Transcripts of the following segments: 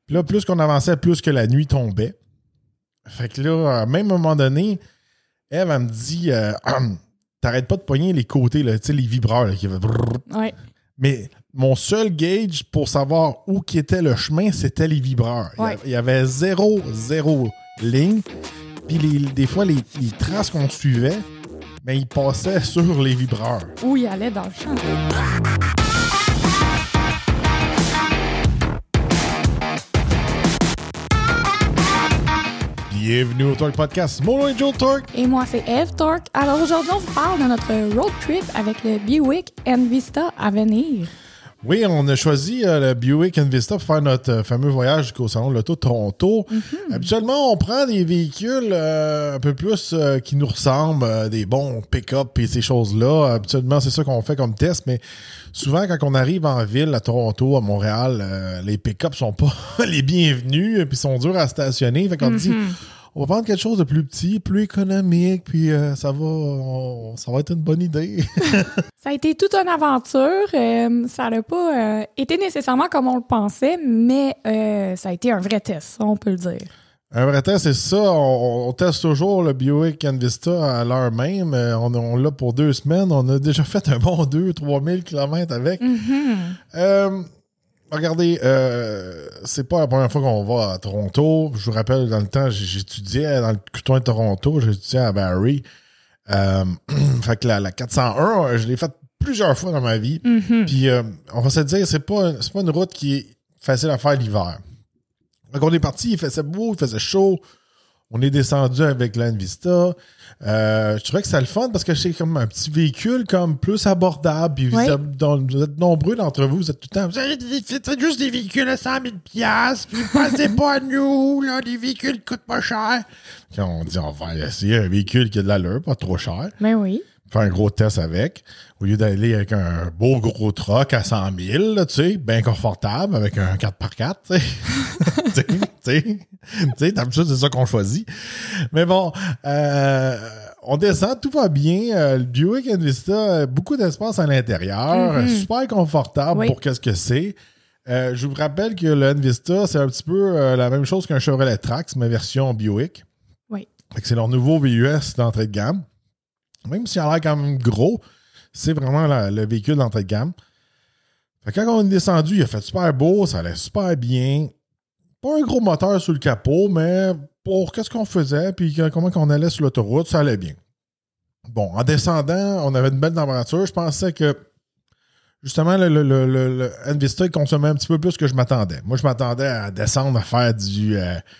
Puis là, plus qu'on avançait, plus que la nuit tombait. Fait que là, même à un moment donné, Eve, elle me dit t'arrêtes pas de pogner les côtés, là, tu sais, les vibreurs là, qui faisaient brrr. Ouais. Mais mon seul gauge pour savoir où était le chemin, c'était les vibreurs. Ouais. Il y avait zéro ligne. Puis des fois, les traces qu'on suivait, ben, ils passaient sur les vibreurs. Où il allait dans le champ. Bienvenue au Torque Podcast. Mon nom est Joe Torque. Et moi, c'est Eve Torque. Alors aujourd'hui, on vous parle de notre road trip avec le Buick Envista à venir. Oui, on a choisi le Buick Envista pour faire notre fameux voyage jusqu'au Salon de l'Auto de Toronto. Mm-hmm. Habituellement, on prend des véhicules un peu plus qui nous ressemblent, des bons pick-up et ces choses-là. Habituellement, c'est ça qu'on fait comme test, mais souvent, quand on arrive en ville, à Toronto, à Montréal, les pick-up sont pas les bienvenus puis sont durs à stationner. Fait qu'on dit, on va prendre quelque chose de plus petit, plus économique, puis ça va être une bonne idée. Ça a été toute une aventure. Ça n'a pas été nécessairement comme on le pensait, mais ça a été un vrai test, on peut le dire. Un vrai test, c'est ça. On teste toujours le Buick Envista à l'heure même. On l'a pour 2 semaines. On a déjà fait un bon 2-3 000 km avec. Regardez, c'est pas la première fois qu'on va à Toronto. Je vous rappelle, dans le temps, j'étudiais dans le coin de Toronto. J'étudiais à Barrie. Fait que la 401, je l'ai faite plusieurs fois dans ma vie. Puis, on va se dire, c'est pas une route qui est facile à faire l'hiver. Fait qu'on est parti, il faisait beau, il faisait chaud. On est descendu avec l'Envista. Je trouvais que c'était le fun parce que c'est comme un petit véhicule comme plus abordable. Puis vous êtes nombreux d'entre vous, vous êtes tout le temps. Vous avez c'est juste des véhicules à 100 000 $, puis passez pas à nous, là, des véhicules qui coûtent pas cher. Quand on dit on va essayer un véhicule qui a de l'allure, pas trop cher. Mais oui. Faire un gros test avec, au lieu d'aller avec un beau gros truck à 100 000, là, tu sais, bien confortable, avec un 4x4, tu sais, d'habitude, c'est ça qu'on choisit. Mais bon, on descend, tout va bien. Le Buick Envista, beaucoup d'espace à l'intérieur, super confortable pour qu'est-ce que c'est. Je vous rappelle que le Envista, c'est un petit peu la même chose qu'un Chevrolet Trax, mais version Buick. Oui. Fait que c'est leur nouveau VUS d'entrée de gamme. Même s'il a l'air quand même gros, c'est vraiment le véhicule d'entrée de gamme. Fait que quand on est descendu, il a fait super beau, ça allait super bien. Pas un gros moteur sur le capot, mais pour qu'est-ce qu'on faisait, puis comment qu'on allait sur l'autoroute, ça allait bien. Bon, en descendant, on avait une belle température. Je pensais que, justement, le Envista, il consommait un petit peu plus que je m'attendais. Moi, je m'attendais à descendre, à faire du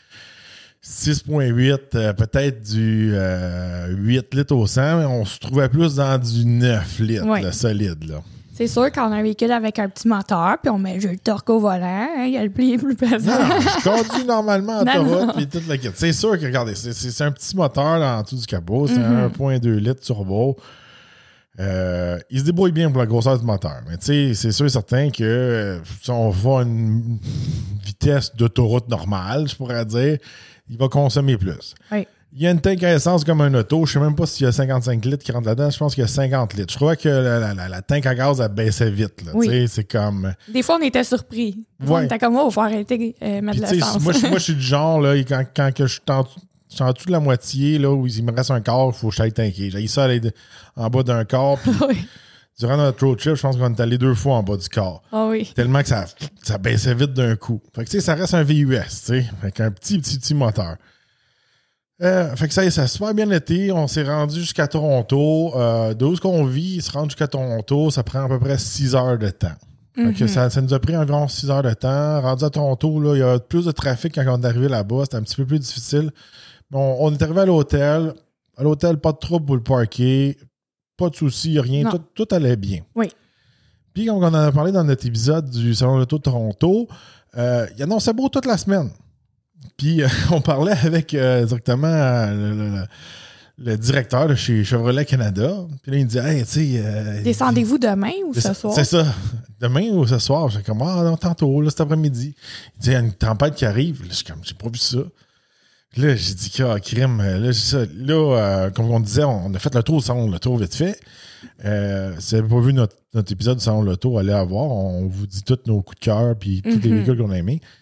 6.8, peut-être du 8 litres au 100, mais on se trouvait plus dans du 9 litres, là, solide. Là. C'est sûr qu'on a un véhicule avec un petit moteur, puis on met le torque au volant, il y a le pli plus pesant. Non, je conduis normalement en autoroute, puis toute la quête. C'est sûr que, regardez, c'est un petit moteur là, en dessous du capot, c'est un 1.2 litres turbo. Il se débrouille bien pour la grosseur du moteur. Mais tu sais, c'est sûr et certain que si on va à une vitesse d'autoroute normale, je pourrais dire, il va consommer plus. Oui. Il y a une tank à essence comme un auto. Je ne sais même pas s'il y a 55 litres qui rentrent là-dedans. Je pense qu'il y a 50 litres. Je crois que la tank à gaz, elle baissait vite. Là. Oui. C'est comme... Des fois, on était surpris. On était comme, il faut arrêter mettre de l'essence. Moi, je suis du genre, là, quand que je suis en dessous de la moitié, là, où il me reste un quart, il faut que je aille tanker. J'ai ça aller en bas d'un quart. Puis durant notre road trip, je pense qu'on est allé 2 fois en bas du quart. Ah oui. Tellement que ça baissait vite d'un coup. Fait que, ça reste un VUS, tu sais. Avec un petit moteur. Fait que ça a super bien été. On s'est rendu jusqu'à Toronto. D'où ce qu'on vit, se rendre jusqu'à Toronto, ça prend à peu près 6 heures de temps. Fait que ça nous a pris environ 6 heures de temps. Rendu à Toronto, là, il y a plus de trafic quand on est arrivé là-bas. C'était un petit peu plus difficile. Bon, on est arrivé à l'hôtel. À l'hôtel, pas de trouble pour le parquer. Pas de soucis, rien. Tout allait bien. Oui. Puis, comme on en a parlé dans notre épisode du Salon de l'Auto de Toronto, il annonçait beau toute la semaine. Puis, on parlait avec directement le directeur de chez Chevrolet Canada. Puis là, il me dit, hey, tu sais... Descendez-vous demain ou ce soir? C'est ça. Demain ou ce soir. J'ai comme, non, tantôt, là, cet après-midi. Il dit, il y a une tempête qui arrive. Là, je suis comme, j'ai pas vu ça. Là, j'ai dit, crime. Là, comme on disait, on a fait le tour du salon de l'auto vite fait. Si vous n'avez pas vu notre épisode du salon de l'auto, allez la voir. On vous dit tous nos coups de cœur puis tous les véhicules qu'on a aimés.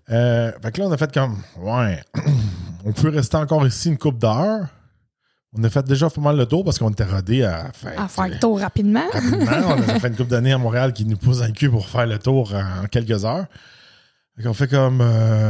Fait que là, on a fait comme, ouais, on peut rester encore ici une couple d'heures. On a fait déjà pas mal le tour parce qu'on était rodés à faire le tour rapidement. On a fait une couple d'années à Montréal qui nous pousse un cul pour faire le tour en quelques heures. Fait qu'on fait comme...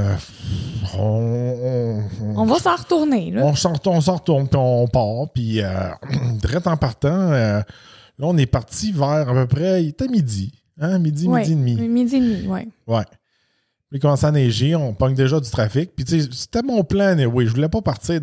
on va s'en retourner, là. On s'en retourne, puis on part. Puis, direct en partant, là, on est parti vers à peu près... Il était midi. Hein? Midi et demi. Midi et demi, oui. Ouais. Puis, il commençait à neiger. On pogne déjà du trafic. Puis, tu sais, c'était mon plan, oui. Je voulais pas partir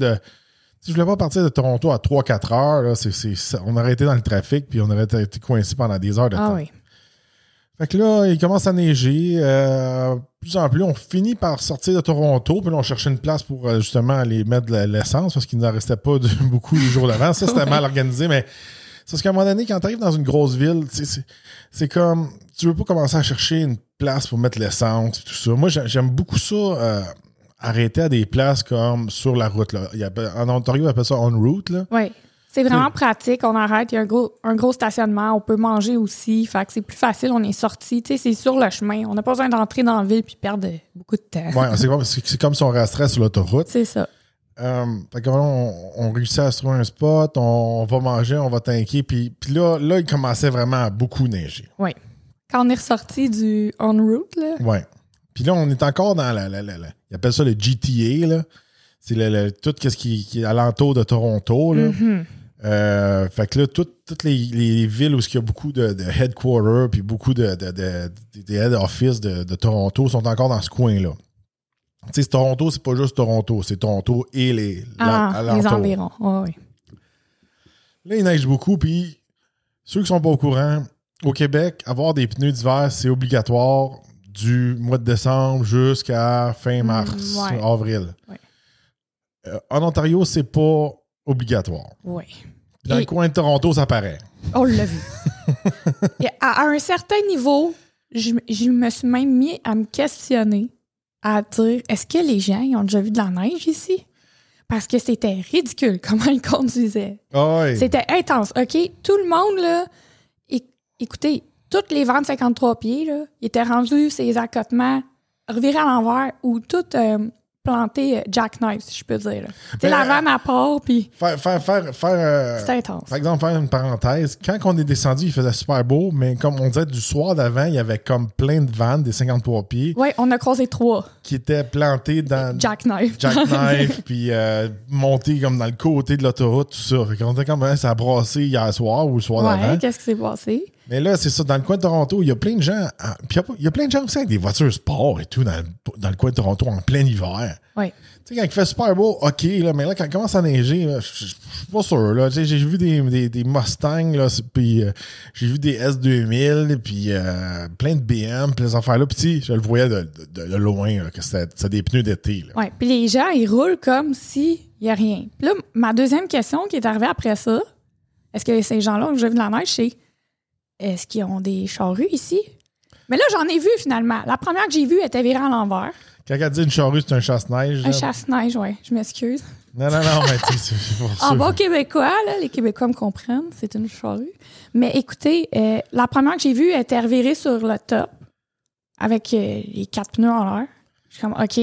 de Toronto à 3-4 heures. Là, on aurait été dans le trafic, puis on aurait été coincé pendant des heures de temps. Oui. Fait que là, il commence à neiger. Plus en plus, on finit par sortir de Toronto, puis là, on cherchait une place pour justement aller mettre de l'essence parce qu'il n'en restait pas beaucoup les jours d'avant. Ça, c'était mal organisé, mais c'est parce qu'à un moment donné, quand tu arrives dans une grosse ville, c'est comme, tu veux pas commencer à chercher une place pour mettre l'essence et tout ça. Moi, j'aime beaucoup ça, arrêter à des places comme sur la route. Là. En Ontario, on appelle ça on route. Là. Oui. C'est vraiment pratique. On arrête, il y a un gros stationnement. On peut manger aussi. Fait que c'est plus facile. On est sorti. Tu sais, c'est sur le chemin. On n'a pas besoin d'entrer dans la ville puis perdre beaucoup de temps. Oui, c'est comme si on resterait sur l'autoroute. C'est ça. Fait que on réussit à se trouver un spot. On va manger, on va tanker. Puis là, il commençait vraiment à beaucoup neiger. Oui. Quand on est ressorti du on route, là. Oui. Puis là, on est encore dans ils appellent ça le GTA, là. C'est tout ce qui est alentour de Toronto, là. Mm-hmm. Fait que là, toutes les villes où il y a beaucoup de headquarters puis beaucoup de head office de Toronto sont encore dans ce coin-là. Tu sais, Toronto, c'est pas juste Toronto, c'est Toronto et les environs. Oh, oui. Là, il neige beaucoup, puis ceux qui sont pas au courant, au Québec, avoir des pneus d'hiver, c'est obligatoire du mois de décembre jusqu'à fin mars, avril. Ouais. En Ontario, c'est pas obligatoire. Oui. Dans le coin de Toronto, ça paraît. On l'a vu. À un certain niveau, je me suis même mis à me questionner, à dire, est-ce que les gens ils ont déjà vu de la neige ici? Parce que c'était ridicule comment ils conduisaient. Oh oui. C'était intense. OK? Tout le monde, là, écoutez, toutes les vents de 53 pieds, là, ils étaient rendus ces accotements revirés à l'envers ou tout planté jackknife, si je peux dire. Tu sais, la vanne à part, puis... C'était intense. Par exemple, faire une parenthèse, quand on est descendu, il faisait super beau, mais comme on disait, du soir d'avant, il y avait comme plein de vannes, des 53 pieds. Oui, on a croisé 3. Qui étaient plantées dans... Jackknife. Puis montées comme dans le côté de l'autoroute, tout ça. Fait qu'on était comme, ça a brassé hier soir ou le soir d'avant. Ouais, qu'est-ce qui s'est passé? Mais là, c'est ça, dans le coin de Toronto, il y a plein de gens. Puis il y a plein de gens aussi avec des voitures sport et tout dans le coin de Toronto en plein hiver. Oui. Tu sais, quand il fait super beau, OK, là, mais là, quand il commence à neiger, je suis pas sûr. Là. J'ai vu des Mustangs, là, puis j'ai vu des S2000, puis plein de BM, plein d'affaires là. Puis je le voyais de loin, là, que c'était des pneus d'été. Oui, puis les gens, ils roulent comme s'il n'y a rien. Puis là, ma deuxième question qui est arrivée après ça, est-ce que ces gens-là ont déjà vu de la neige, c'est est-ce qu'ils ont des charrues ici? Mais là, j'en ai vu finalement. La première que j'ai vue était virée à l'envers. Quand elle dit une charrue, c'est un chasse-neige. Un chasse-neige, oui. Je m'excuse. Non, mais tu sais, c'est pour ça. En bon québécois, là, les Québécois me comprennent, c'est une charrue. Mais écoutez, la première que j'ai vue était revirée sur le top avec les 4 pneus en l'air. Je suis comme, OK.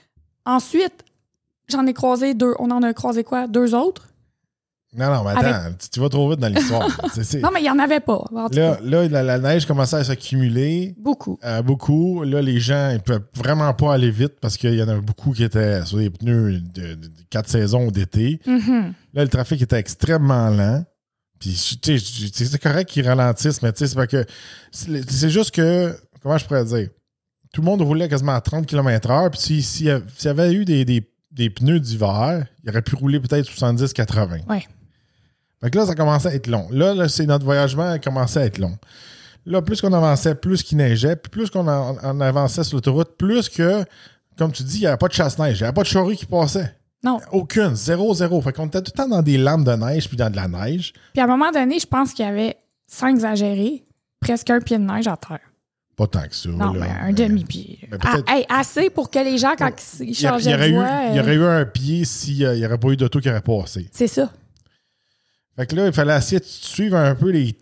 Ensuite, j'en ai croisé 2. On en a croisé quoi? 2 autres? Non, mais attends, tu vas trop vite dans l'histoire. Non, mais il n'y en avait pas. Là, la neige commençait à s'accumuler. Beaucoup. Beaucoup. Là, les gens, ils ne peuvent vraiment pas aller vite parce qu'il y en avait beaucoup qui étaient sur des pneus de 4 saisons d'été. Mm-hmm. Là, le trafic était extrêmement lent. Puis, tu sais, c'est correct qu'ils ralentissent, mais tu sais, c'est pas que. C'est juste que. Comment je pourrais dire? Tout le monde roulait quasiment à 30 km/h. Puis, s'il y avait eu des pneus d'hiver, il aurait pu rouler peut-être 70-80. Oui. Fait que là, ça commençait à être long. Là, c'est notre voyagement commençait à être long. Là, plus qu'on avançait, plus qu'il neigeait, puis plus qu'on en avançait sur l'autoroute, plus que, comme tu dis, il n'y avait pas de chasse-neige, il n'y avait pas de charrue qui passait. Non. Aucune, 0. Fait qu'on était tout le temps dans des lames de neige puis dans de la neige. Puis à un moment donné, je pense qu'il y avait, sans exagérer, presque un pied de neige à terre. Pas tant que ça. Non, là, mais un demi-pied. Assez pour que les gens, quand ils changeaient de voie... Il y aurait eu un pied s'il n'y aurait pas eu d'auto qui aurait passé. C'est ça. Fait que là, il fallait essayer de suivre un peu les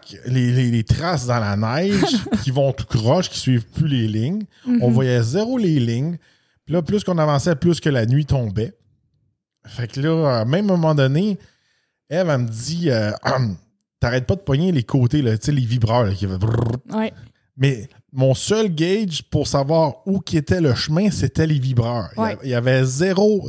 traces dans la neige qui vont tout croche, qui suivent plus les lignes. On voyait zéro les lignes. Puis là, plus qu'on avançait, plus que la nuit tombait. Fait que là, même à un moment donné, Eve, elle me dit t'arrêtes pas de pogner les côtés, là, tu sais, les vibreurs là, qui Ouais. Mais mon seul gauge pour savoir où qui était le chemin, c'était les vibreurs. Ouais. Il y avait zéro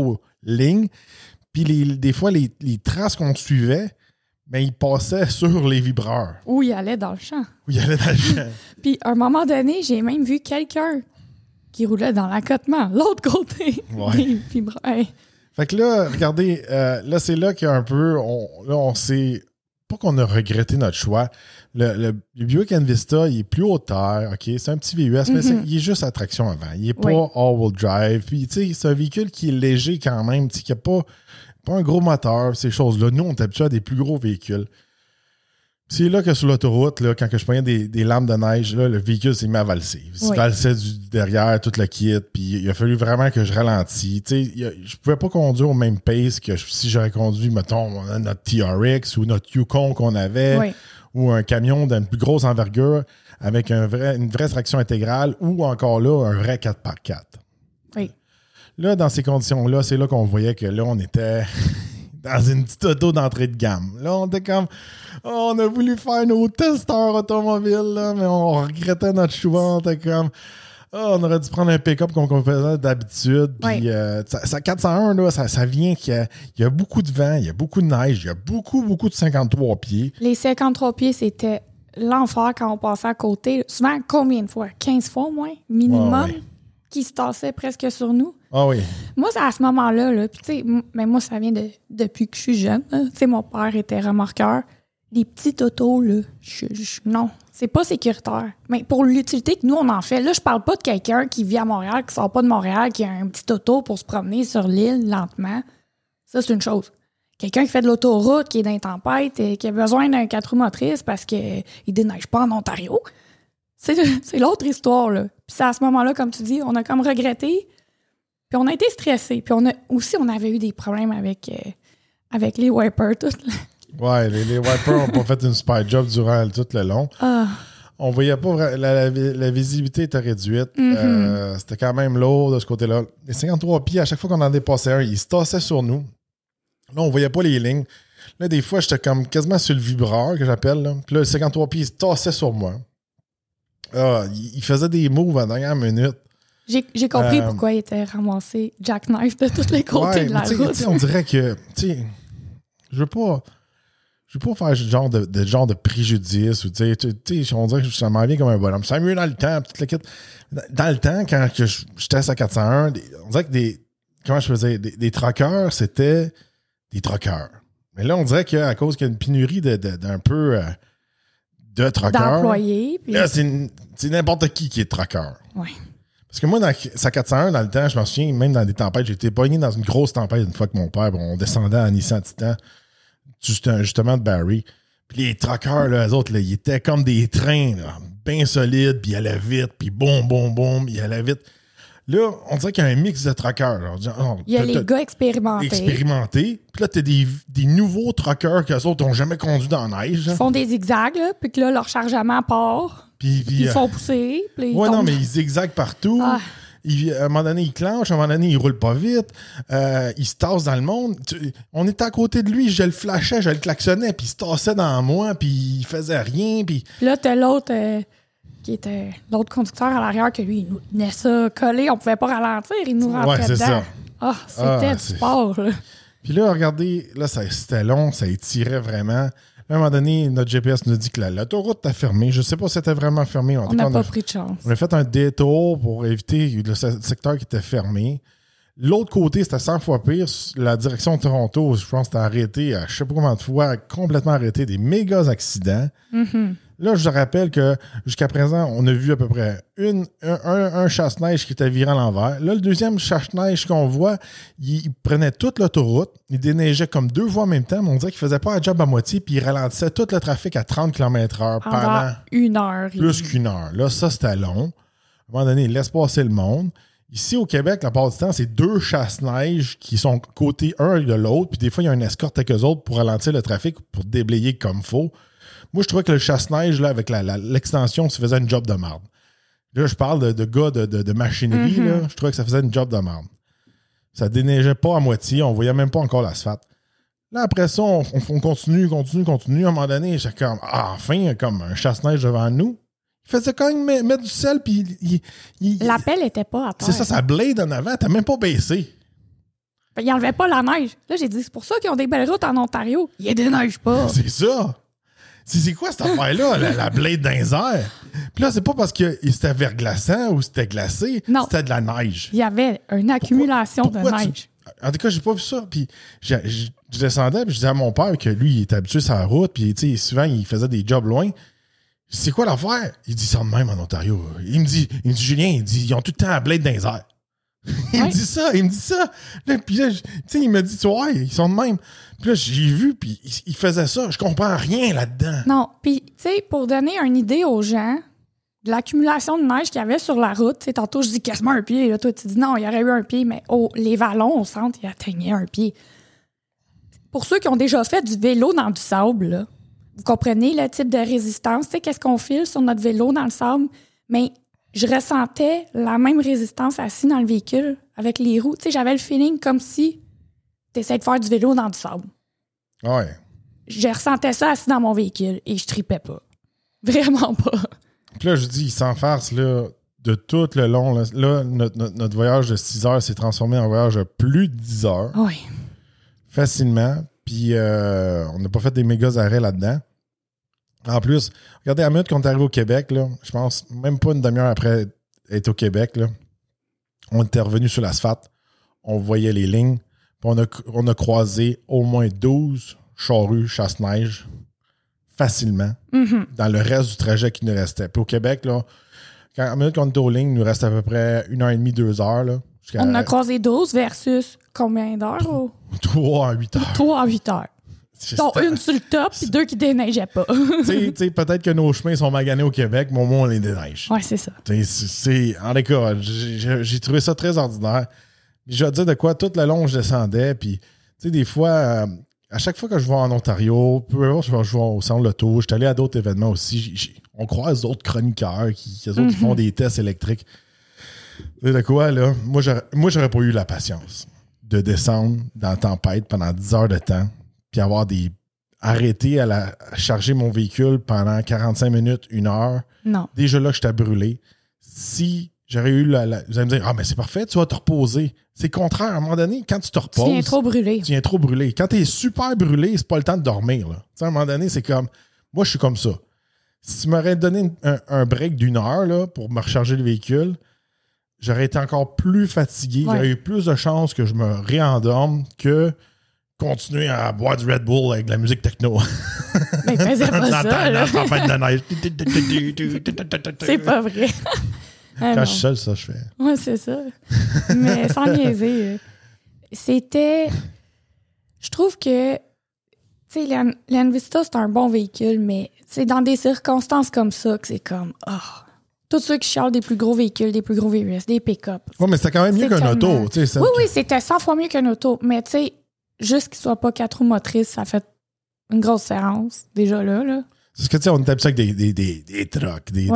ligne. Puis des fois, les traces qu'on suivait, ben, ils passaient sur les vibreurs. Où il allait dans le champ. Où il allait dans le champ. Puis, à un moment donné, j'ai même vu quelqu'un qui roulait dans l'accotement, l'autre côté. Ouais. Ouais. Fait que là, regardez, là, c'est là qu'il y a un peu... on s'est... Pas qu'on a regretté notre choix. Le Buick Envista, il est plus haut de terre, OK? C'est un petit VUS, mais il est juste à traction avant. Il n'est pas all-wheel drive. Puis, tu sais, c'est un véhicule qui est léger quand même, tu sais, qui n'a pas un gros moteur, ces choses-là. Nous, on est habitués à des plus gros véhicules. C'est là que sur l'autoroute, là, quand je prenais des lames de neige, là, le véhicule s'est mis à valser. Il se valsait derrière, tout le kit, puis il a fallu vraiment que je ralentis. Tu sais, je pouvais pas conduire au même pace que si j'aurais conduit, mettons, notre TRX ou notre Yukon qu'on avait, ou un camion d'une plus grosse envergure avec une vraie traction intégrale, ou encore là, un vrai 4x4. Oui. Là, dans ces conditions-là, c'est là qu'on voyait que là, on était... dans une petite auto d'entrée de gamme. Là, on était comme... on a voulu faire nos testeurs automobiles, là, mais on regrettait notre choix. On était comme... on aurait dû prendre un pick-up comme on faisait d'habitude. Puis ça 401, là, ça vient qu'il y a beaucoup de vent, il y a beaucoup de neige, il y a beaucoup de 53 pieds. Les 53 pieds, c'était l'enfer quand on passait à côté. Souvent, combien de fois? 15 fois au moins, minimum, qui se tassaient presque sur nous. Ah oui. Moi, c'est à ce moment-là, là, puis tu sais, mais moi, ça vient depuis que je suis jeune. Tu sais, mon père était remorqueur. Les petites autos, là, non, c'est pas sécuritaire. Mais pour l'utilité que nous, on en fait, là, je parle pas de quelqu'un qui vit à Montréal, qui sort pas de Montréal, qui a un petit auto pour se promener sur l'île lentement. Ça, c'est une chose. Quelqu'un qui fait de l'autoroute, qui est dans les tempêtes, et qui a besoin d'un 4 roues motrices parce qu'il déneige pas en Ontario, c'est l'autre histoire, là. Puis c'est à ce moment-là, comme tu dis, on a comme regretté. Puis on a été stressés. Puis on avait eu des problèmes avec les wipers. Ouais, les wipers n'ont pas fait une super job durant tout le long. On voyait pas... La visibilité était réduite. C'était quand même lourd de ce côté-là. Les 53 pieds, à chaque fois qu'on en dépassait un, ils se tassaient sur nous. Là, on voyait pas les lignes. Là, des fois, j'étais comme quasiment sur le vibreur, que j'appelle. Là. Puis là, le 53 pieds, il se tassait sur moi. Il faisait des moves à la dernière minute. J'ai compris pourquoi il était ramassé jackknife de tous les côtés de la route. On dirait que, je veux pas faire genre de préjudice ou on dirait que ça m'en vient comme un bonhomme. C'est mieux dans le temps. Dans le temps, quand j'étais à 401, on dirait que des truckers, c'était des truckers. Mais là, on dirait qu'à cause qu'il y a une pénurie d'un peu de truckers. D'employés. Puis... Là, c'est n'importe qui est trucker. Ouais. Parce que moi, dans sa 401, dans le temps, je m'en souviens, même dans des tempêtes, j'ai été pogné dans une grosse tempête une fois que mon père, on descendait à Nissan Titan, justement de Barrie. Puis les truckers, là, eux autres, là, ils étaient comme des trains, là, bien solides, puis ils allaient vite, puis boum, ils allaient vite. Là, on dirait qu'il y a un mix de truckers. Là. Il y a les gars expérimentés. Puis là, t'as des nouveaux truckers qu'eux autres n'ont jamais conduit dans la neige. Ils font des zigzags, là, puis que là, leur chargement part. Puis ils font pousser. Puis ouais, non, mais ils zigzaguent partout. À un moment donné, il clenche, à un moment donné, il roule pas vite. Il se tasse dans le monde. On était à côté de lui, je le flashais, je le klaxonnais, puis il se tassait dans moi, puis il faisait rien. Puis là, t'as l'autre qui était l'autre conducteur à l'arrière, que lui, il nous tenait ça collé. On pouvait pas ralentir, il nous rentrait dedans. C'était du sport, là. Puis là, regardez, là, c'était long, ça étirait vraiment. À un moment donné, notre GPS nous a dit que l'autoroute était fermée. Je ne sais pas si c'était vraiment fermé. On n'a pas pris de chance. On a fait un détour pour éviter le secteur qui était fermé. L'autre côté, c'était 100 fois pire. La direction de Toronto, je pense que c'était arrêté, je ne sais pas combien de fois, complètement arrêté, des méga accidents. Là, je rappelle que jusqu'à présent, on a vu à peu près un chasse-neige qui était viré à l'envers. Là, le deuxième chasse-neige qu'on voit, il prenait toute l'autoroute, il déneigeait comme 2 fois en même temps, mais on dirait qu'il faisait pas un job à moitié, puis il ralentissait tout le trafic à 30 km/h pendant 1 heure. Plus qu'1 heure. Là, ça, c'était long. À un moment donné, il laisse passer le monde. Ici, au Québec, la part du temps, c'est 2 chasse-neige qui sont côté un de l'autre. Puis des fois, il y a une escorte avec eux autres pour ralentir le trafic, pour déblayer comme faut. Moi, je trouvais que le chasse-neige, là, avec l'extension, ça faisait une job de marde. Là, je parle de gars de machinerie. Là, je trouvais que ça faisait une job de marde. Ça déneigeait pas à moitié. On voyait même pas encore l'asphalte. Là, après ça, on continue. À un moment donné, j'ai comme, enfin, comme un chasse-neige devant nous. Il faisait quand même mettre du sel, puis la pelle était pas à terre. C'est ça, sa blade en avant, t'as même pas baissé. Il enlevait pas la neige. Là, j'ai dit, c'est pour ça qu'ils ont des belles routes en Ontario. Il déneige pas. C'est ça. C'est quoi cette affaire-là, la blade dans les airs? Puis là, c'est pas parce que c'était verglaçant ou c'était glacé, non. C'était de la neige. Il y avait une accumulation de neige. En tout cas, j'ai pas vu ça. Puis je descendais, puis je disais à mon père que lui, il était habitué sur la route, puis souvent, il faisait des jobs loin. C'est quoi l'affaire? Il dit ça de même en Ontario. Il me dit, Julien, ils ont tout le temps la blade dans les airs. Il me dit ça. Là, puis là, il me dit, tu vois, ils sont de même. Puis là, j'ai vu, puis il faisait ça. Je comprends rien là-dedans. Non, puis, tu sais, pour donner une idée aux gens de l'accumulation de neige qu'il y avait sur la route, tu sais, tantôt, je dis quasiment un pied. Là, toi, tu dis non, il y aurait eu un pied, mais les vallons au centre, il atteignait un pied. Pour ceux qui ont déjà fait du vélo dans du sable, là, vous comprenez le type de résistance. Tu sais, qu'est-ce qu'on file sur notre vélo dans le sable? Mais je ressentais la même résistance assis dans le véhicule avec les roues. Tu sais, j'avais le feeling comme si tu essaies de faire du vélo dans du sable. Ouais. Je ressentais ça assis dans mon véhicule et je tripais pas. Vraiment pas. Puis là, je dis, il s'en farce, là, de tout le long. Là, notre voyage de 6 heures s'est transformé en voyage de plus de 10 heures. Oui. Facilement. Puis on n'a pas fait des méga arrêts là-dedans. En plus, regardez, à la minute qu'on est arrivé au Québec, là, je pense même pas une demi-heure après être au Québec, là, on était revenu sur l'asphalte, on voyait les lignes, puis on a croisé au moins 12 charrues chasse-neige facilement dans le reste du trajet qui nous restait. Puis au Québec, là, à la minute qu'on était aux lignes, il nous reste à peu près 1h30, 2 heures. Là, on en a croisé 12 versus combien d'heures? 3 en 8 heures. 3 en 8 heures. Donc, une sur le top et 2 qui déneigeaient pas. Tu sais, peut-être que nos chemins sont maganés au Québec, mais au moins on les déneige. Oui, c'est ça. En tout cas, j'ai trouvé ça très ordinaire. Puis je vais te dire de quoi, tout le long, je descendais. Puis, tu sais, des fois, à chaque fois que je vais en Ontario, peu importe, je vais au centre Loto, je suis allé à d'autres événements aussi. On croise d'autres chroniqueurs qui font des tests électriques. Tu sais de quoi, là? Moi, j'aurais pas eu la patience de descendre dans la tempête pendant 10 heures de temps. Puis arrêter à charger mon véhicule pendant 45 minutes, 1 heure. Non. Déjà là, j'étais brûlé. Si j'aurais eu vous allez me dire, mais c'est parfait, tu vas te reposer. C'est contraire. À un moment donné, quand tu te reposes... Tu viens trop brûlé. Quand tu es super brûlé, c'est pas le temps de dormir. Là. À un moment donné, c'est comme... Moi, je suis comme ça. Si tu m'aurais donné un break d'1 heure là, pour me recharger le véhicule, j'aurais été encore plus fatigué. Ouais. J'aurais eu plus de chances que je me réendorme que... continuer à boire du Red Bull avec de la musique techno. Mais faisais pas ça, dans la tempête de neige. C'est pas vrai. Quand je suis seul, ça, je fais. Oui, c'est ça. Mais sans niaiser, c'était... Je trouve que, tu sais, l'Envista, c'est un bon véhicule, mais c'est dans des circonstances comme ça que c'est comme... tous ceux qui chialent des plus gros véhicules, des plus gros VUS, des pick-up. Oui, mais c'était quand même mieux qu'un auto. Oui, c'était 100 fois mieux qu'un auto. Mais tu sais, juste qu'il soit pas 4 roues motrices, ça fait une grosse séance, déjà là. C'est ce que tu sais, on est habitué avec des trucks, des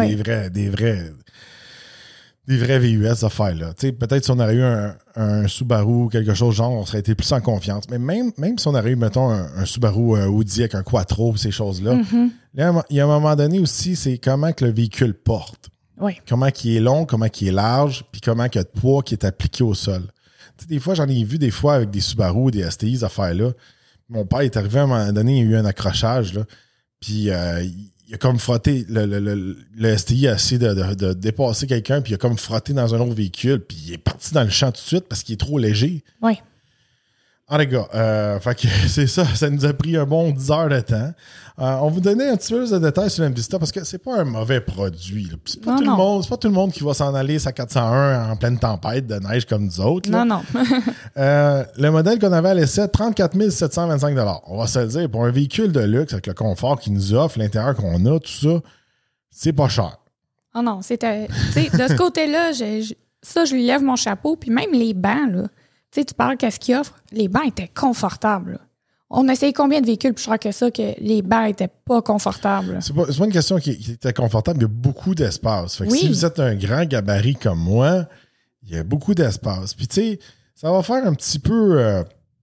vrais VUS à faire, là. Tu sais, peut-être si on aurait eu un Subaru ou quelque chose genre, on serait été plus en confiance. Mais même si on aurait eu, mettons, un Subaru, un Audi avec un Quattro, ces choses-là, là, il y a un moment donné aussi, c'est comment que le véhicule porte. Oui. Comment qu'il est long, comment qu'il est large, puis comment qu'il y a de poids qui est appliqué au sol. Tu sais, des fois, j'en ai vu des fois avec des Subaru, des STI, ces affaires-là. Mon père est arrivé à un moment donné, il y a eu un accrochage, là. Puis il a comme frotté, le STI a essayé de dépasser quelqu'un, puis il a comme frotté dans un autre véhicule, puis il est parti dans le champ tout de suite parce qu'il est trop léger. Oui. Ah, les gars, fait que c'est ça nous a pris un bon 10 heures de temps. On vous donnait un petit peu plus de détails sur l'Envista parce que c'est pas un mauvais produit. Là. C'est pas tout le monde qui va s'en aller sa 401 en pleine tempête de neige comme nous autres. Là. Non. Le modèle qu'on avait à l'essai, 34 725 $. On va se le dire, pour un véhicule de luxe avec le confort qu'il nous offre, l'intérieur qu'on a, tout ça, c'est pas cher. Oh non, c'était... Tu sais, de ce côté-là, ça, je lui lève mon chapeau. Puis même les bancs, là, tu sais, tu parles qu'est-ce qu'ils offrent. Les bancs étaient confortables. Là. On a essayé combien de véhicules plus chers que ça que les bancs étaient pas confortables? C'est pas une question qui était confortable. Il y a beaucoup d'espace. Fait que Oui. si vous êtes un grand gabarit comme moi, il y a beaucoup d'espace. Puis tu sais, ça va faire un petit peu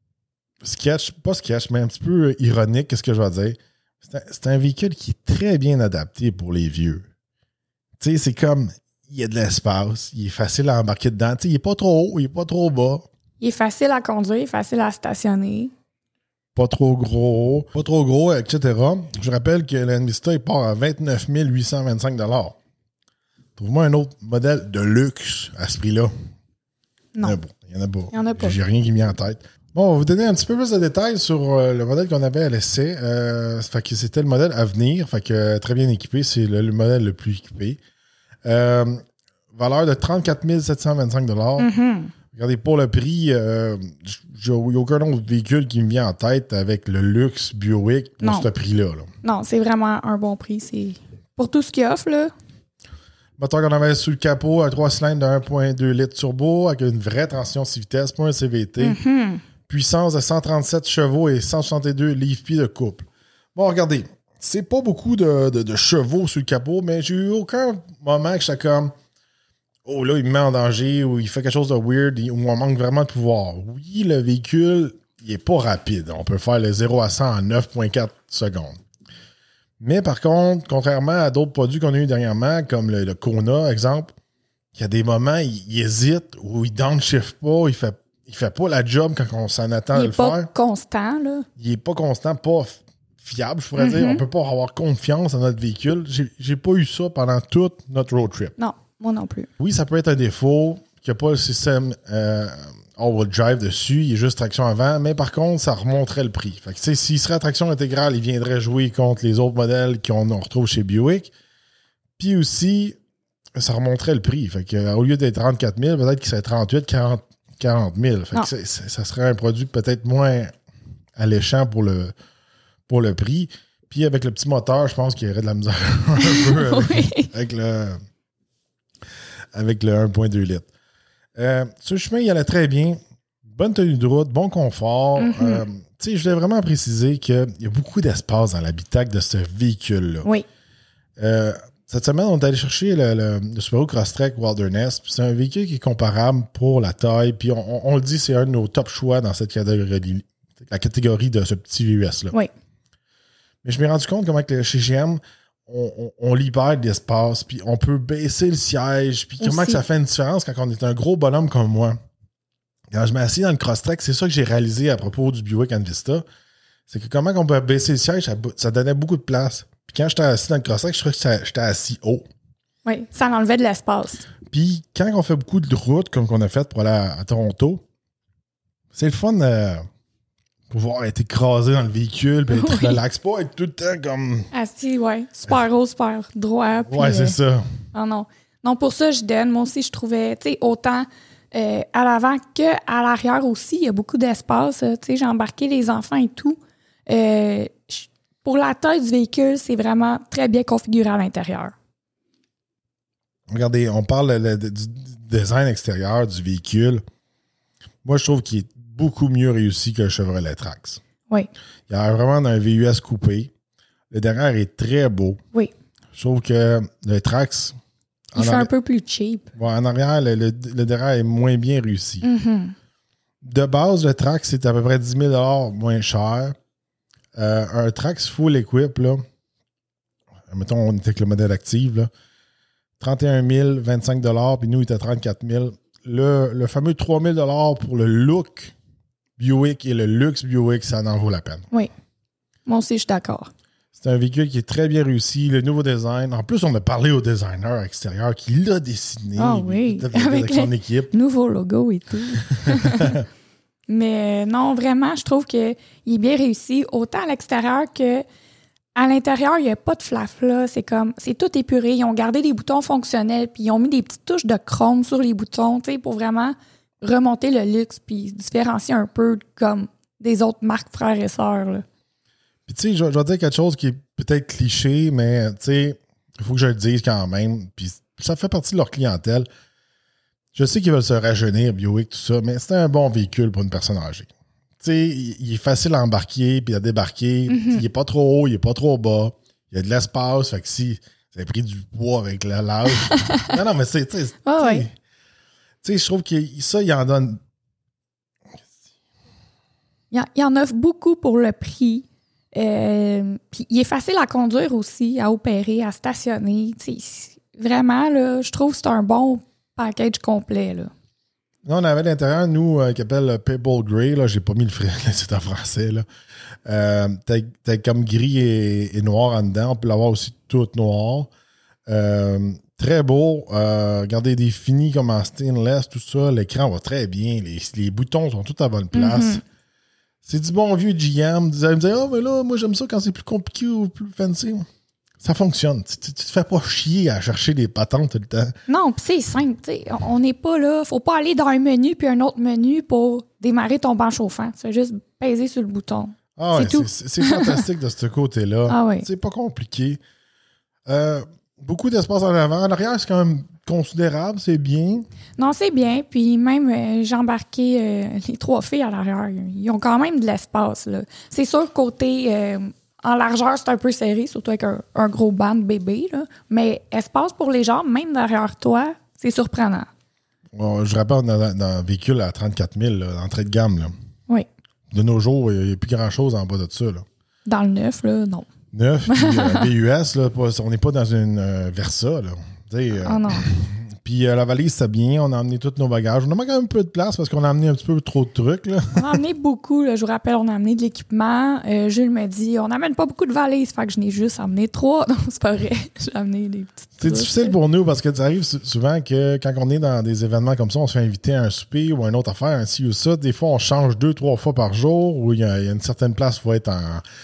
pas sketch, mais un petit peu ironique, qu'est-ce que je vais dire. C'est un véhicule qui est très bien adapté pour les vieux. Tu sais, c'est comme, il y a de l'espace, il est facile à embarquer dedans. Tu sais, il est pas trop haut, il est pas trop bas. Il est facile à conduire, facile à stationner. Pas trop gros, etc. Je rappelle que l'Envista, il part à 29 825 $. Trouve-moi un autre modèle de luxe à ce prix-là. Non. Il y en a pas. Il y en a pas. J'ai rien qui me vient en tête. Bon, on va vous donner un petit peu plus de détails sur le modèle qu'on avait à l'essai. Fait que c'était le modèle à venir. Fait que très bien équipé. C'est le modèle le plus équipé. Valeur de 34 725 $. Mm-hmm. Regardez, pour le prix, il n'y a aucun autre véhicule qui me vient en tête avec le luxe Buick pour ce prix-là. Là. Non, c'est vraiment un bon prix. C'est pour tout ce qu'il offre, là. Moteur qu'on avait sous le capot, un 3 cylindres de 1.2 litres turbo avec une vraie transmission 6 vitesses, pas un CVT. Mm-hmm. Puissance de 137 chevaux et 162 livres-pieds de couple. Bon, regardez, c'est pas beaucoup de chevaux sur le capot, mais j'ai eu aucun moment que j'étais comme oh là, il me met en danger ou il fait quelque chose de weird ou on manque vraiment de pouvoir. Oui, le véhicule, il est pas rapide. On peut faire le 0 à 100 en 9.4 secondes. Mais par contre, contrairement à d'autres produits qu'on a eu dernièrement, comme le Kona, exemple, il y a des moments, il hésite ou il downshift pas, il fait pas la job quand on s'en attend à le faire. Il est pas constant, là. Il est pas constant, pas fiable, je pourrais dire. On peut pas avoir confiance dans notre véhicule. J'ai pas eu ça pendant toute notre road trip. Non, moi non plus. Oui, ça peut être un défaut, qu'il n'y a pas le système all-wheel drive dessus, il est juste traction avant, mais par contre, ça remonterait le prix. Fait que, tu sais, s'il serait à traction intégrale, il viendrait jouer contre les autres modèles qu'on retrouve chez Buick. Puis aussi, ça remonterait le prix. Fait que, au lieu d'être 34 000, peut-être qu'il serait 38, 40 000. Fait que ça serait un produit peut-être moins alléchant pour le prix. Puis avec le petit moteur, je pense qu'il y aurait de la misère un peu avec le 1.2 litres. Sur le chemin, il allait très bien. Bonne tenue de route, bon confort. Je voulais vraiment préciser qu'il y a beaucoup d'espace dans l'habitacle de ce véhicule-là. Oui. Cette semaine, on est allé chercher le Subaru Crosstrek Wilderness. C'est un véhicule qui est comparable pour la taille. Puis on le dit, c'est un de nos top choix dans cette catégorie, la catégorie de ce petit VUS-là. Oui. Mais je m'ai rendu compte comment chez GM, on libère de l'espace, puis on peut baisser le siège, puis comment que ça fait une différence quand on est un gros bonhomme comme moi. Quand je m'assieds dans le Crosstrek, c'est ça que j'ai réalisé à propos du Buick Envista, c'est que comment on peut baisser le siège, ça donnait beaucoup de place. Puis quand j'étais assis dans le Crosstrek, je trouvais que j'étais assis haut. Oui, ça enlevait de l'espace. Puis quand on fait beaucoup de routes, comme qu'on a fait pour aller à Toronto, c'est le fun de pouvoir être écrasé dans le véhicule, puis être relax, pas être tout le temps comme... Assis, ouais. Super haut, super droit. Puis, c'est ça. Oh non. Non, pour ça, je donne. Moi aussi, je trouvais, tu sais, autant à l'avant qu'à l'arrière aussi, il y a beaucoup d'espace. Tu sais, j'ai embarqué les enfants et tout. Pour la taille du véhicule, c'est vraiment très bien configuré à l'intérieur. Regardez, on parle du design extérieur du véhicule. Moi, je trouve qu'il est beaucoup mieux réussi que le Chevrolet Trax. Oui. Il y a vraiment un VUS coupé. Le derrière est très beau. Oui. Je trouve que le Trax... Il fait un peu plus cheap. Ouais, en arrière, le derrière est moins bien réussi. Mm-hmm. De base, le Trax, c'est à peu près 10 000 moins cher. Un Trax full equip, là, mettons, on était avec le modèle actif, là, 31 000, 25 $, puis nous, il était à 34 000. Le fameux 3 000 pour le look Buick et le luxe Buick, ça en vaut la peine. Oui. Moi aussi, je suis d'accord. C'est un véhicule qui est très bien réussi. Le nouveau design. En plus, on a parlé au designer extérieur qui l'a dessiné. Ah oui, avec son équipe. Nouveau logo et tout. Mais non, vraiment, je trouve qu'il est bien réussi, autant à l'extérieur que à l'intérieur, il n'y a pas de flafla. C'est tout épuré. Ils ont gardé les boutons fonctionnels, puis ils ont mis des petites touches de chrome sur les boutons, tu sais, pour vraiment remonter le luxe, puis différencier un peu comme des autres marques frères et sœurs, là. Puis tu sais, je vais dire quelque chose qui est peut-être cliché, mais tu sais, il faut que je le dise quand même. Puis ça fait partie de leur clientèle. Je sais qu'ils veulent se rajeunir, Buick, tout ça, mais c'est un bon véhicule pour une personne âgée. Tu sais, il est facile à embarquer puis à débarquer. Il est pas trop haut, il est pas trop bas. Il y a de l'espace, fait que si vous avez pris du poids avec l'âge... non, mais c'est... Tu sais, je trouve que ça, il en donne... Il y en offre beaucoup pour le prix. Puis il est facile à conduire aussi, à opérer, à stationner. Vraiment, là, je trouve que c'est un bon package complet. Là. Là, on avait à l'intérieur, nous, qui appelle Pebble Grey. Là, j'ai pas mis le c'est en français. Là. T'as comme gris et noir en dedans. On peut l'avoir aussi tout noir. Très beau. Regardez, des finis comme en stainless, tout ça. L'écran va très bien. Les boutons sont tous à bonne place. C'est du bon vieux GM. Vous allez me dire, mais là, moi, j'aime ça quand c'est plus compliqué ou plus fancy. Ça fonctionne. Tu te fais pas chier à chercher des patentes tout le temps. Non, puis c'est simple. On n'est pas là. Faut pas aller dans un menu puis un autre menu pour démarrer ton banc chauffant. Tu fais juste peser sur le bouton. Ah c'est tout. C'est fantastique de ce côté-là. Ah ouais. C'est pas compliqué. Beaucoup d'espace en avant. En arrière, c'est quand même considérable. C'est bien. Non, c'est bien. Puis même, j'ai embarqué les 3 filles à l'arrière. Ils ont quand même de l'espace. Là. C'est sûr, côté en largeur, c'est un peu serré, surtout avec un gros banc de bébé. Là. Mais espace pour les jambes, même derrière toi, c'est surprenant. Bon, je rappelle dans un véhicule à 34 000, là, entrée de gamme. Là. Oui. De nos jours, il n'y a plus grand-chose en bas de ça. Là. Dans le neuf, là, non. Neuf, puis VUS, là, on n'est pas dans une Versa. Là. Oh non. Puis la valise, c'est bien. On a emmené tous nos bagages. On a quand même un peu de place parce qu'on a amené un petit peu trop de trucs. Là. On a amené beaucoup. Là, je vous rappelle, on a amené de l'équipement. Jules me dit, on n'amène pas beaucoup de valises. Fait que je n'ai juste amené 3. Non, c'est pas vrai. J'ai amené des petites C'est trucs, difficile pour nous parce que ça arrive souvent que quand on est dans des événements comme ça, on se fait inviter à un souper ou à une autre affaire, un ci ou ça. Des fois, on change 2-3 fois par jour où il y a une certaine place où il faut être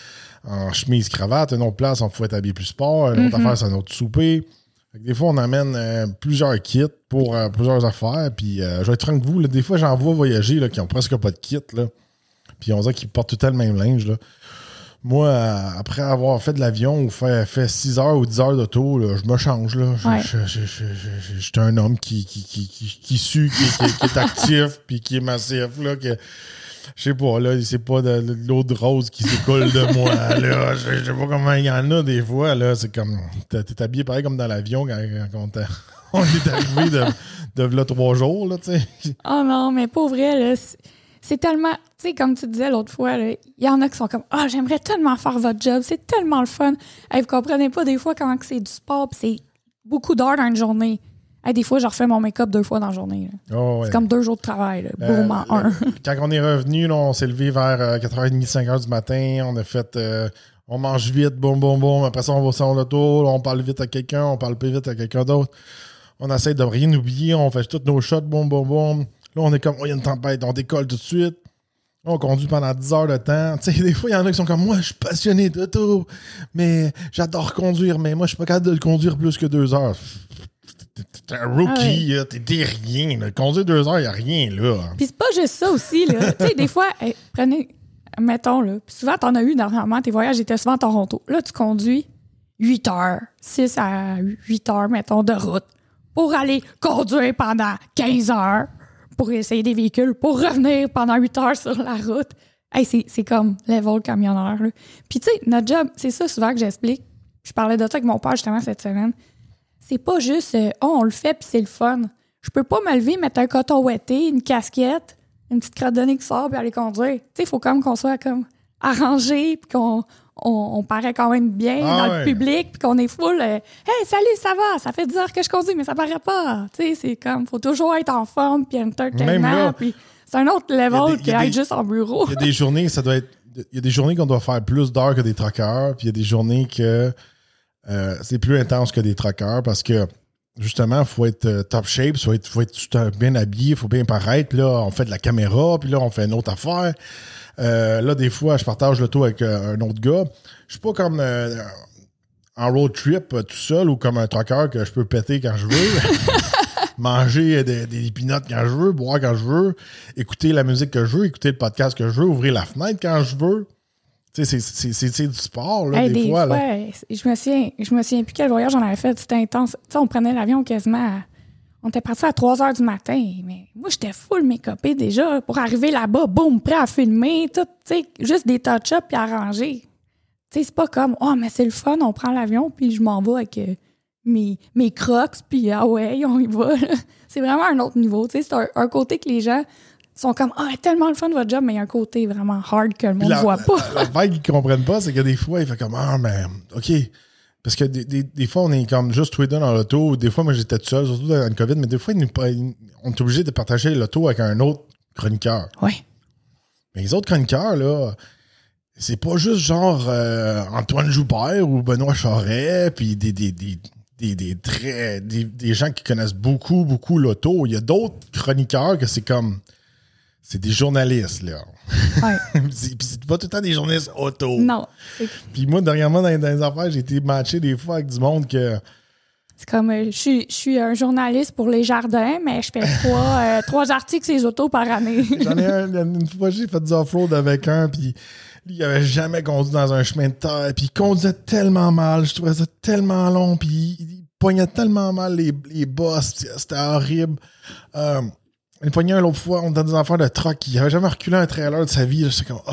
en chemise cravate. Une autre place, on faut être habillé plus sport. Une autre affaire, c'est un autre souper. Fait que des fois, on amène plusieurs kits pour plusieurs affaires. Puis, je vais être franc avec vous, là, des fois, j'en vois voyager là, qui ont presque pas de kit. Là. Puis, on dirait qu'ils portent tout le temps le même linge. Là. Moi, après avoir fait de l'avion ou fait 6 heures ou 10 heures d'auto, là, je me change. Là. Ouais. Je suis un homme qui sue, qui est actif puis qui est massif. Là, je sais pas, là, c'est pas de l'eau de rose qui s'écoule de moi, là. Je sais pas comment il y en a des fois, là. C'est comme, t'es habillé pareil comme dans l'avion quand on est arrivé de là 3 jours, là, tu sais. Oh non, mais pour vrai, là, c'est tellement... Tu sais, comme tu disais l'autre fois, il y en a qui sont comme « Ah, j'aimerais tellement faire votre job, c'est tellement le fun. » Hey, vous comprenez pas des fois comment que c'est du sport, puis c'est beaucoup d'heures dans une journée. Hey, des fois, je refais mon make-up 2 fois dans la journée. Oh, ouais. C'est comme 2 jours de travail, là. Boum, en un. Quand on est revenu, là, on s'est levé vers 4h30, 5h du matin. On a fait... on mange vite, boum, boum, boum. Après ça, on va au salon d'auto. On parle vite à quelqu'un. On parle plus vite à quelqu'un d'autre. On essaie de rien oublier. On fait tous nos shots, boum, boum, boum. Là, on est comme, oh, il y a une tempête. On décolle tout de suite. On conduit pendant 10 heures de temps. Tu sais, des fois, il y en a qui sont comme, moi, je suis passionné d'auto, mais j'adore conduire, mais moi, je suis pas capable de le conduire plus que 2 heures. T'es un rookie, ouais. T'es rien. Là. Conduire 2 heures, il n'y a rien, là. Puis c'est pas juste ça aussi, là. Tu sais, des fois, hey, prenez, mettons, là, puis souvent, t'en as eu dernièrement, tes voyages étaient souvent à Toronto. Là, tu conduis 8 heures, 6 à 8 heures, mettons, de route pour aller conduire pendant 15 heures pour essayer des véhicules, pour revenir pendant 8 heures sur la route. Hey, c'est comme level camionneur, là. Puis tu sais, notre job, c'est ça souvent que j'explique. Je parlais de ça avec mon père justement cette semaine. C'est pas juste on le fait puis c'est le fun. Je peux pas me lever, mettre un coton ouetté, une casquette, une petite crotte de nez qui sort puis aller conduire. Tu sais, il faut quand même qu'on soit comme arrangé puis qu'on paraît quand même bien dans le public puis qu'on est full hey, salut, ça va? Ça fait 10 heures que je conduis, mais ça paraît pas. Tu sais, c'est comme, faut toujours être en forme puis entertainment puis c'est un autre level qu'être juste en bureau. Il y a des journées, ça doit être... Il y a des journées qu'on doit faire plus d'heures que des truckers, puis il y a des journées que c'est plus intense que des truckers parce que justement, il faut être top shape, il faut être bien habillé, il faut bien paraître. Là, on fait de la caméra, puis là, on fait une autre affaire. Là, des fois, je partage l'auto avec un autre gars. Je suis pas comme en road trip tout seul ou comme un trucker que je peux péter quand je veux. Manger des pinottes quand je veux, boire quand je veux, écouter la musique que je veux, écouter le podcast que je veux, ouvrir la fenêtre quand je veux. Tu sais, c'est du sport, là, hey, des fois. Là. Je me souviens plus quel voyage on avait fait. C'était intense. Tu sais, on prenait l'avion quasiment On était parti à 3 heures du matin. Mais moi, j'étais full make-upée déjà. Pour arriver là-bas, boum, prêt à filmer, tout, tu sais, juste des touch-ups puis arranger. Tu sais, c'est pas comme, mais c'est le fun, on prend l'avion puis je m'en vais avec mes crocs puis ouais, on y va. Là. C'est vraiment un autre niveau. Tu sais, c'est un côté que les gens sont comme, tellement le fun votre job, mais il y a un côté vraiment hard que le monde ne voit pas. La vague qu'ils comprennent pas, c'est que des fois, ils font comme, mais OK. Parce que des fois, on est comme juste tous les deux dans l'auto. Des fois, moi, j'étais tout seul, surtout dans le COVID, mais des fois, on est obligé de partager l'auto avec un autre chroniqueur. Oui. Mais les autres chroniqueurs, là, c'est pas juste genre Antoine Joubert ou Benoît Charest, puis des gens qui connaissent beaucoup, beaucoup l'auto. Il y a d'autres chroniqueurs que c'est comme... C'est des journalistes, là. Ouais. Puis c'est pas tout le temps des journalistes auto. Non. Puis moi, dernièrement, dans les affaires, j'ai été matché des fois avec du monde que... C'est comme, je suis un journaliste pour les jardins, mais je fais 3 articles sur les autos par année. J'en ai une fois, j'ai fait du off-road avec un, puis lui, il avait jamais conduit dans un chemin de terre, puis il conduisait tellement mal, je trouvais ça tellement long, puis il poignait tellement mal les bosses, c'était horrible. Il poignait un l'autre fois, on était dans des affaires de truck, il avait jamais reculé un trailer de sa vie, j'étais comme,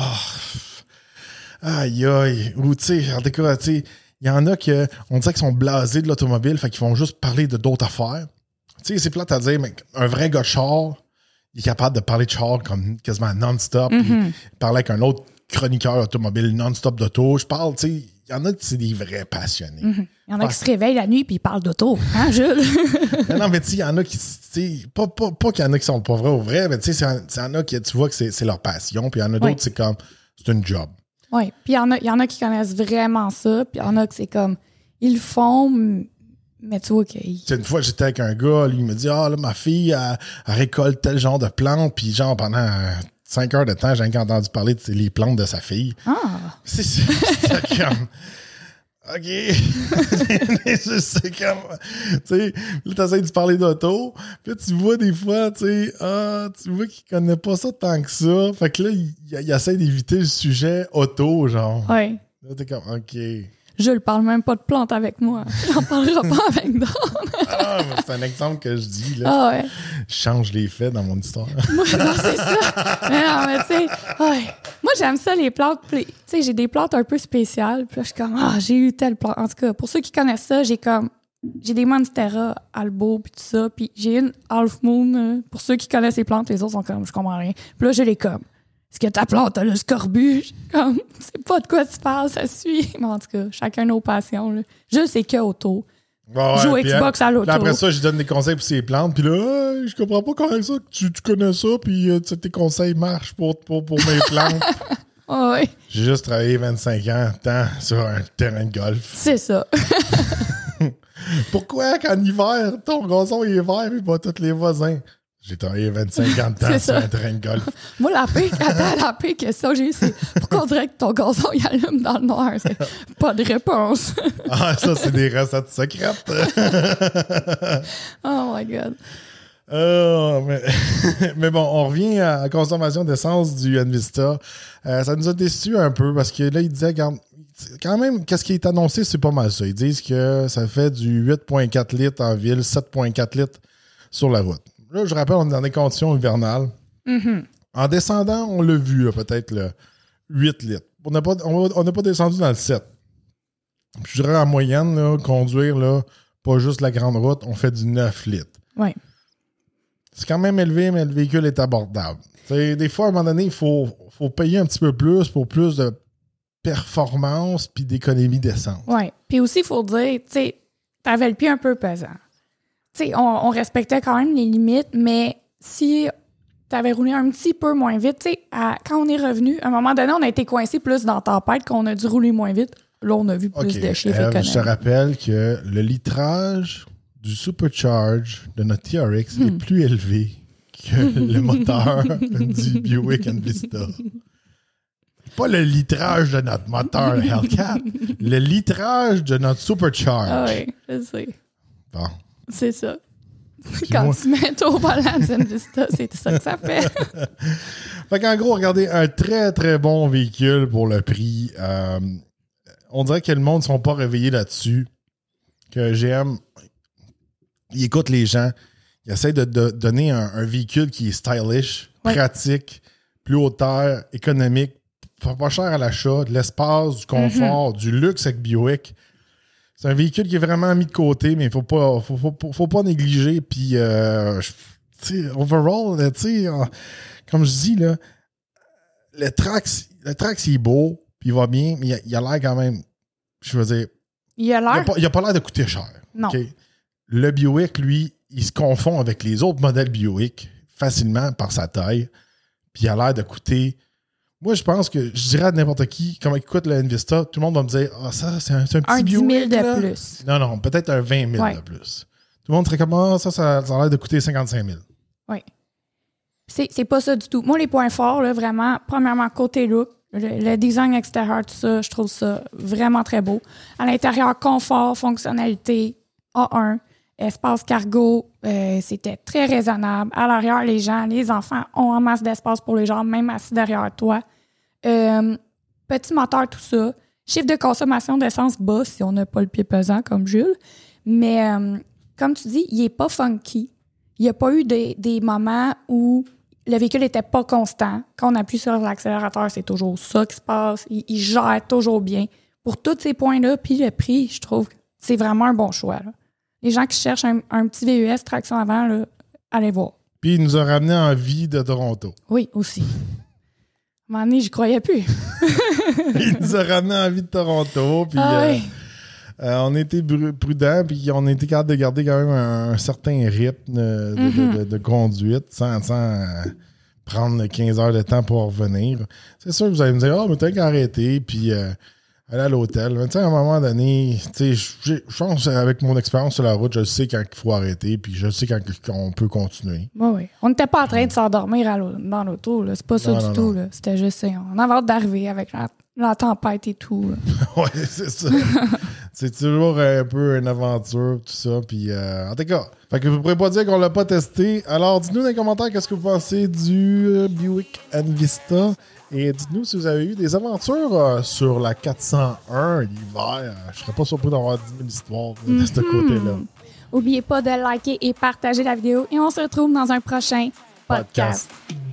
aïe, aïe, ou tu sais, en tout cas, tu sais, il y en a que, on dirait qu'ils sont blasés de l'automobile, fait qu'ils vont juste parler de d'autres affaires. Tu sais, c'est plate à dire, mais un vrai gars char, il est capable de parler de char comme quasiment non-stop, puis parler avec un autre chroniqueur automobile non-stop d'auto. Je parle, tu sais, il y en a qui c'est des vrais passionnés. Il y en a qui se réveillent la nuit puis ils parlent d'auto. Hein, Jules? Non, mais tu sais, il y en a qui, tu sais, pas qu'il y en a qui sont pas vrais ou vrais, mais tu sais, il y en a qui, tu vois que c'est leur passion, puis il y en a d'autres, c'est comme, c'est une job. Oui, puis il y en a qui connaissent vraiment ça, puis il y en a que c'est comme, ils le font, mais tu vois qu'ils... Une fois, j'étais avec un gars, lui, il me dit, là, ma fille, elle récolte tel genre de plantes, puis genre, pendant 5 heures de temps, j'ai entendu parler de les plantes de sa fille. Ah! C'est comme... OK. C'est comme... Tu sais, là, t'essayes de parler d'auto, puis là, tu vois des fois, tu sais, tu vois qu'il connaît pas ça tant que ça. Fait que là, il essaie d'éviter le sujet auto, genre. Oui. Là, t'es comme, OK. Jules parle même pas de plantes avec moi. Il en parlera pas avec d'autres. C'est un exemple que je dis, là. Ah ouais. Je change les faits dans mon histoire. Moi, non, c'est ça. Mais non, mais tu sais, moi, j'aime ça, les plantes. Tu sais, j'ai des plantes un peu spéciales. Puis là, je suis comme, j'ai eu telle plante. En tout cas, pour ceux qui connaissent ça, j'ai des Monstera, Albo, puis tout ça. Puis j'ai une Half Moon. Pour ceux qui connaissent les plantes, les autres sont comme, je comprends rien. Puis là, je les comme. Est-ce que ta plante a le scorbut? Comme, c'est pas de quoi tu parles, ça suit. Mais en tout cas, chacun nos passions. Là. Juste, c'est que auto. Ouais, Joue Xbox à l'auto. Après ça, je donne des conseils pour ces plantes. Puis là, je comprends pas comment ça, tu connais ça. Puis tes conseils marchent pour mes plantes. Oui. J'ai juste travaillé 25 ans sur un terrain de golf. C'est ça. Pourquoi qu'en hiver, ton gazon est vert et pas tous les voisins? J'ai travaillé 25 ans de temps sur un terrain de golf. Moi, la pire question que j'ai eu, c'est pourquoi on dirait que ton gazon il allume dans le noir? C'est pas de réponse. Ça, c'est des recettes secrètes. Oh my God. Mais bon, on revient à la consommation d'essence du Envista. Ça nous a déçus un peu parce que là, il disait, quand même, qu'est-ce qui est annoncé, c'est pas mal ça. Ils disent que ça fait du 8,4 litres en ville, 7,4 litres sur la route. Là, je rappelle, on est dans des conditions hivernales. En descendant, on l'a vu, là, peut-être le 8 litres. On n'a pas descendu dans le 7. Puis je dirais en moyenne, là, conduire, là, pas juste la grande route, on fait du 9 litres. Oui. C'est quand même élevé, mais le véhicule est abordable. T'sais, des fois, à un moment donné, il faut payer un petit peu plus pour plus de performance puis d'économie d'essence. Oui. Puis aussi, il faut dire, tu sais, t'avais le pied un peu pesant. Tu sais, on respectait quand même les limites, mais si t'avais roulé un petit peu moins vite, tu sais, quand on est revenu, à un moment donné, on a été coincé plus dans la tempête qu'on a dû rouler moins vite. Là, on a vu plus de chiffres économiques. Je te rappelle que le litrage du Supercharge de notre TRX est plus élevé que le moteur du Buick Envista. Pas le litrage de notre moteur Hellcat, le litrage de notre Supercharge. Ah oui, je sais. Bon. C'est ça. Quand tu mets au volant d'une Vista, c'est ça que ça fait. Fait qu'en gros, regardez, un très, très bon véhicule pour le prix. On dirait que le monde ne sont pas réveillés là-dessus. Que GM, il écoute les gens. il essaie de donner un véhicule qui est stylish, pratique, plus haut-terre, économique, pas cher à l'achat, de l'espace, du confort, du luxe avec Buick. C'est un véhicule qui est vraiment mis de côté, mais il faut pas négliger. Puis, tu sais, overall, tu sais, comme je dis, là, le Trax, il est beau, puis il va bien, mais il a l'air quand même, je veux dire... Il a a pas l'air de coûter cher. Non. Okay? Le Buick, lui, il se confond avec les autres modèles Buick facilement par sa taille, puis il a l'air de coûter... Moi, je pense que je dirais à n'importe qui comment il coûte le Envista, tout le monde va me dire « Ah, ça, c'est un petit Buick. » Un 10 000 de plus. Non, peut-être un 20 000 de plus. Tout le monde serait comme « Ah, ça a l'air de coûter 55 000. » Oui. C'est pas ça du tout. Moi, les points forts, là, vraiment, premièrement, côté look, le design extérieur, tout ça, je trouve ça vraiment très beau. À l'intérieur, confort, fonctionnalité, A1, espace cargo, c'était très raisonnable. À l'arrière, les enfants ont en masse d'espace pour les gens, même assis derrière toi. Petit moteur, tout ça. Chiffre de consommation d'essence bas si on n'a pas le pied pesant comme Jules. Mais comme tu dis, il n'est pas funky. Il n'y a pas eu des moments où le véhicule n'était pas constant. Quand on appuie sur l'accélérateur, c'est toujours ça qui se passe. Il gère toujours bien. Pour tous ces points-là, puis le prix, je trouve que c'est vraiment un bon choix. Là. Les gens qui cherchent un petit VUS traction avant, là, allez voir. Puis il nous a ramené en vie de Toronto. Oui, aussi. À un moment donné, j'y croyais plus. Il nous a ramené en vie de Toronto. Puis oui. on était prudents, puis on était capable de garder quand même un certain rythme de conduite sans prendre 15 heures de temps pour revenir. C'est sûr que vous allez me dire « Ah, mais t'as qu'à arrêter, puis aller à l'hôtel. » Mais tu sais, à un moment donné, je pense qu'avec mon expérience sur la route, je sais quand il faut arrêter, puis je sais quand on peut continuer. Oui. On n'était pas en train de s'endormir dans l'auto. Là. C'est pas ça du tout. Là. C'était juste, on avait hâte d'arriver avec la tempête et tout. Oui, c'est ça. C'est toujours un peu une aventure, tout ça. Puis, en tout cas, fait que vous ne pourrez pas dire qu'on l'a pas testé. Alors, dites-nous dans les commentaires qu'est-ce que vous pensez du Buick Envista. Et dites-nous si vous avez eu des aventures sur la 401 l'hiver. Je serais pas surpris d'avoir 10 000 histoires de ce côté-là. N'oubliez pas de liker et partager la vidéo. Et on se retrouve dans un prochain podcast.